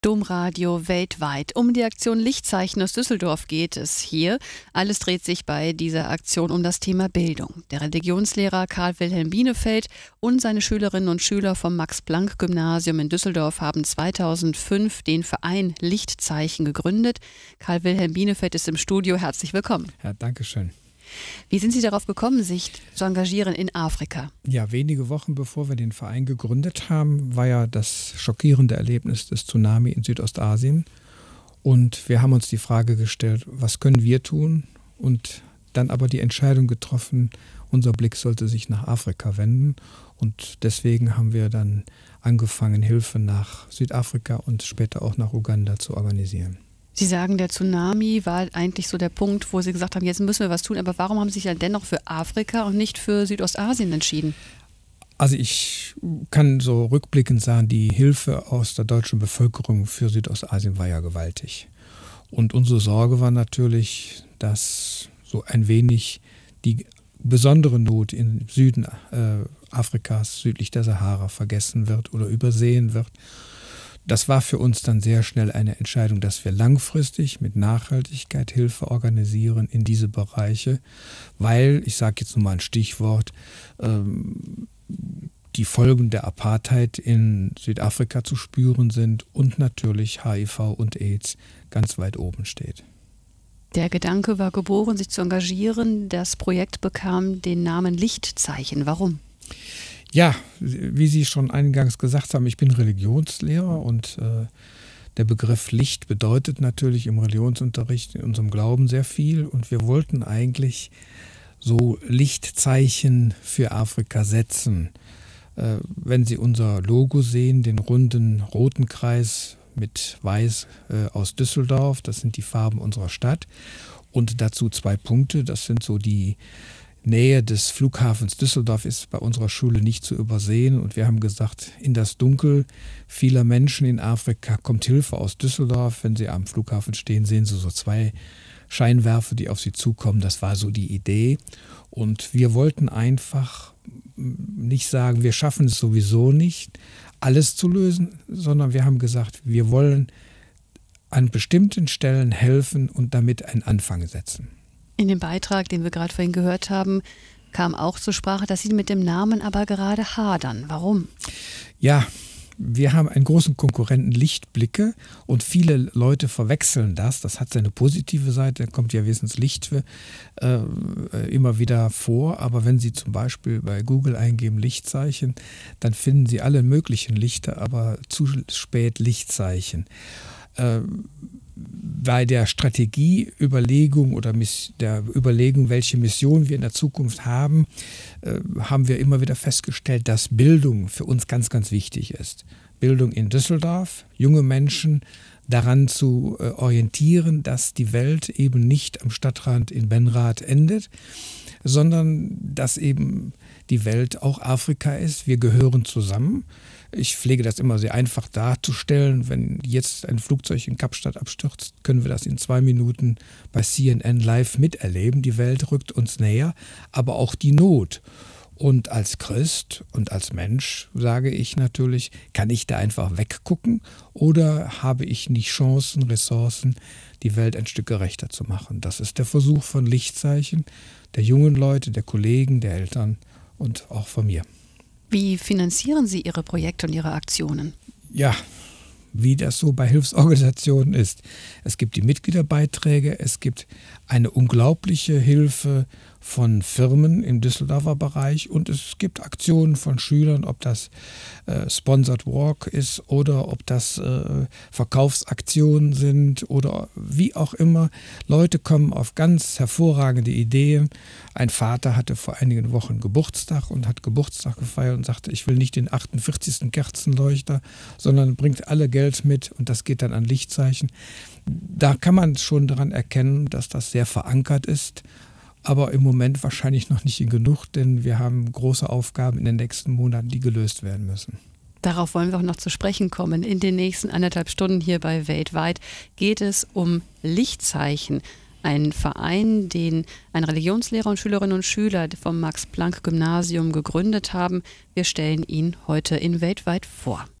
Domradio weltweit. Um die Aktion Lichtzeichen aus Düsseldorf geht es hier. Alles dreht sich bei dieser Aktion um das Thema Bildung. Der Religionslehrer Karl Wilhelm Bienefeld und seine Schülerinnen und Schüler vom Max-Planck-Gymnasium in Düsseldorf haben 2005 den Verein Lichtzeichen gegründet. Karl Wilhelm Bienefeld ist im Studio. Herzlich willkommen. Ja, danke schön. Wie sind Sie darauf gekommen, sich zu engagieren in Afrika? Ja, wenige Wochen bevor wir den Verein gegründet haben, war ja das schockierende Erlebnis des Tsunami in Südostasien. Und wir haben uns die Frage gestellt, was können wir tun? Und dann aber die Entscheidung getroffen, unser Blick sollte sich nach Afrika wenden. Und deswegen haben wir dann angefangen, Hilfe nach Südafrika und später auch nach Uganda zu organisieren. Sie sagen, der Tsunami war eigentlich so der Punkt, wo Sie gesagt haben, jetzt müssen wir was tun. Aber warum haben Sie sich dann dennoch für Afrika und nicht für Südostasien entschieden? Also ich kann so rückblickend sagen, die Hilfe aus der deutschen Bevölkerung für Südostasien war ja gewaltig. Und unsere Sorge war natürlich, dass so ein wenig die besondere Not im Süden Afrikas, südlich der Sahara, vergessen wird oder übersehen wird. Das war für uns dann sehr schnell eine Entscheidung, dass wir langfristig mit Nachhaltigkeit Hilfe organisieren in diese Bereiche, weil, ich sage jetzt nur mal ein Stichwort, die Folgen der Apartheid in Südafrika zu spüren sind und natürlich HIV und AIDS ganz weit oben steht. Der Gedanke war geboren, sich zu engagieren. Das Projekt bekam den Namen Lichtzeichen. Warum? Ja, wie Sie schon eingangs gesagt haben, ich bin Religionslehrer und der Begriff Licht bedeutet natürlich im Religionsunterricht in unserem Glauben sehr viel und wir wollten eigentlich so Lichtzeichen für Afrika setzen. Wenn Sie unser Logo sehen, den runden roten Kreis mit Weiß aus Düsseldorf, das sind die Farben unserer Stadt und dazu 2 Punkte, das sind so die Nähe des Flughafens Düsseldorf ist bei unserer Schule nicht zu übersehen und wir haben gesagt, in das Dunkel vieler Menschen in Afrika kommt Hilfe aus Düsseldorf. Wenn Sie am Flughafen stehen, sehen Sie so 2 Scheinwerfer, die auf Sie zukommen. Das war so die Idee und wir wollten einfach nicht sagen, wir schaffen es sowieso nicht, alles zu lösen, sondern wir haben gesagt, wir wollen an bestimmten Stellen helfen und damit einen Anfang setzen. In dem Beitrag, den wir gerade vorhin gehört haben, kam auch zur Sprache, dass Sie mit dem Namen aber gerade hadern. Warum? Ja, wir haben einen großen Konkurrenten Lichtblicke und viele Leute verwechseln das. Das hat seine positive Seite, da kommt ja wenigstens Licht immer wieder vor. Aber wenn Sie zum Beispiel bei Google eingeben Lichtzeichen, dann finden Sie alle möglichen Lichter, aber zu spät Lichtzeichen. Bei der Strategieüberlegung oder der Überlegung, welche Mission wir in der Zukunft haben, haben wir immer wieder festgestellt, dass Bildung für uns ganz, ganz wichtig ist. Bildung in Düsseldorf, junge Menschen daran zu orientieren, dass die Welt eben nicht am Stadtrand in Benrath endet, sondern dass eben die Welt auch Afrika ist. Wir gehören zusammen. Ich pflege das immer sehr einfach darzustellen. Wenn jetzt ein Flugzeug in Kapstadt abstürzt, können wir das in 2 Minuten bei CNN live miterleben. Die Welt rückt uns näher, aber auch die Not. Und als Christ und als Mensch sage ich natürlich, kann ich da einfach weggucken oder habe ich nicht Chancen, Ressourcen, die Welt ein Stück gerechter zu machen? Das ist der Versuch von Lichtzeichen, der jungen Leute, der Kollegen, der Eltern und auch von mir. Wie finanzieren Sie Ihre Projekte und Ihre Aktionen? Ja, wie das so bei Hilfsorganisationen ist. Es gibt die Mitgliederbeiträge, es gibt eine unglaubliche Hilfe von Firmen im Düsseldorfer Bereich und es gibt Aktionen von Schülern, ob das Sponsored Walk ist oder ob das Verkaufsaktionen sind oder wie auch immer. Leute kommen auf ganz hervorragende Ideen. Ein Vater hatte vor einigen Wochen Geburtstag und hat Geburtstag gefeiert und sagte, ich will nicht den 48. Kerzenleuchter, sondern bringt alle Geld mit und das geht dann an Lichtzeichen. Da kann man schon daran erkennen, dass das sehr verankert ist. Aber im Moment wahrscheinlich noch nicht genug, denn wir haben große Aufgaben in den nächsten Monaten, die gelöst werden müssen. Darauf wollen wir auch noch zu sprechen kommen. In den nächsten 1,5 Stunden hier bei Weltweit geht es um Lichtzeichen. Ein Verein, den ein Religionslehrer und Schülerinnen und Schüler vom Max-Planck-Gymnasium gegründet haben. Wir stellen ihn heute in Weltweit vor.